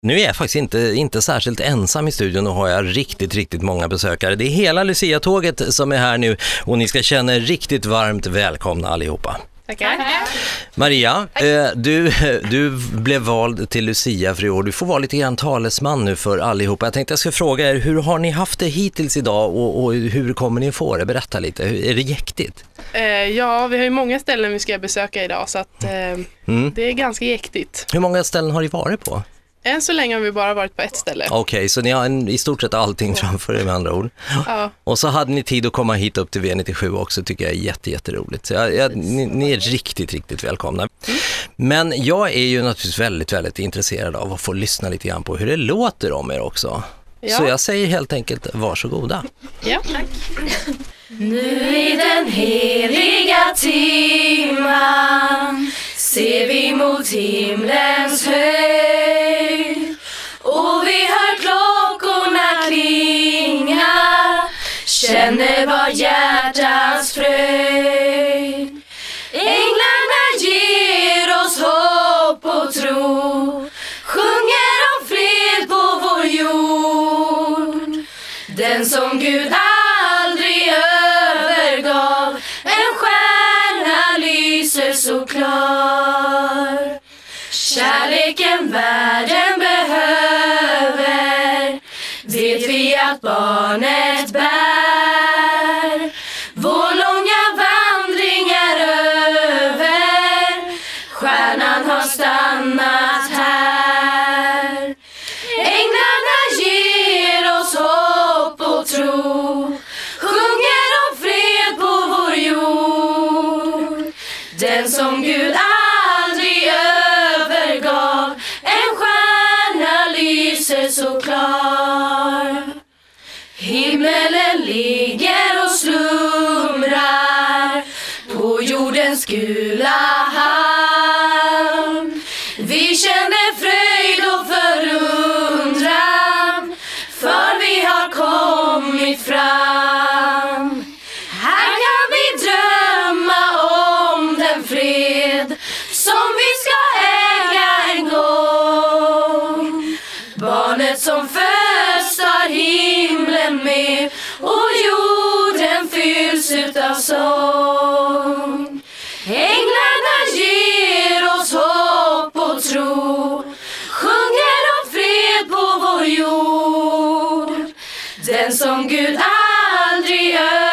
Nu är jag faktiskt inte särskilt ensam i studion och har jag riktigt många besökare. Det är hela Lucia-tåget som är här nu och ni ska känna er riktigt varmt välkomna allihopa. Tackar. Maria, du blev vald till Lucia för i år. Du får vara lite grann talesman nu för allihopa. Jag tänkte jag ska fråga er, hur har ni haft det hittills idag och hur kommer ni få det? Berätta lite, är det jäktigt? Ja, vi har ju många ställen vi ska besöka idag så att det är ganska jäktigt. Hur många ställen har ni varit på? Än så länge har vi bara varit på ett ställe. Okej, så ni har i stort sett allting framför er med andra ord. Ja. Och så hade ni tid att komma hit upp till V97 också, tycker jag är jätteroligt. Så ni är riktigt välkomna. Men jag är ju naturligtvis väldigt intresserad av att få lyssna lite grann på hur det låter om er också. Ja. Så jag säger helt enkelt varsågoda. Ja, tack. Nu i den heliga timman ser vi mot himlens höjd och vi hör klockorna klinga, känner var hjärtans fröjd. Änglarna ger oss hopp och tro, sjunger om fred på vår jord. Den som Gud aldrig övergav, en stjärna lyser så klar. Kärleken världen behöver, vet vi att barnet bär. Vår långa vandring är över, stjärnan har stannat här. Änglarna ger oss hopp och tro, sjunger om fred på vår jord. Den som Gud aldrig övergav, en stjärna lyser så klar. Himmelen ligger och slumrar på jordens gula hamn. Vi känner fröjd och förundran, för vi har kommit fram. Här kan vi drömma om den fred som vi ska äga en gång. Barnet som föds tar himlen med och jorden fylls utav sång. Änglarna ger oss hopp och tro, sjunger om fred på vår jord. Den som Gud aldrig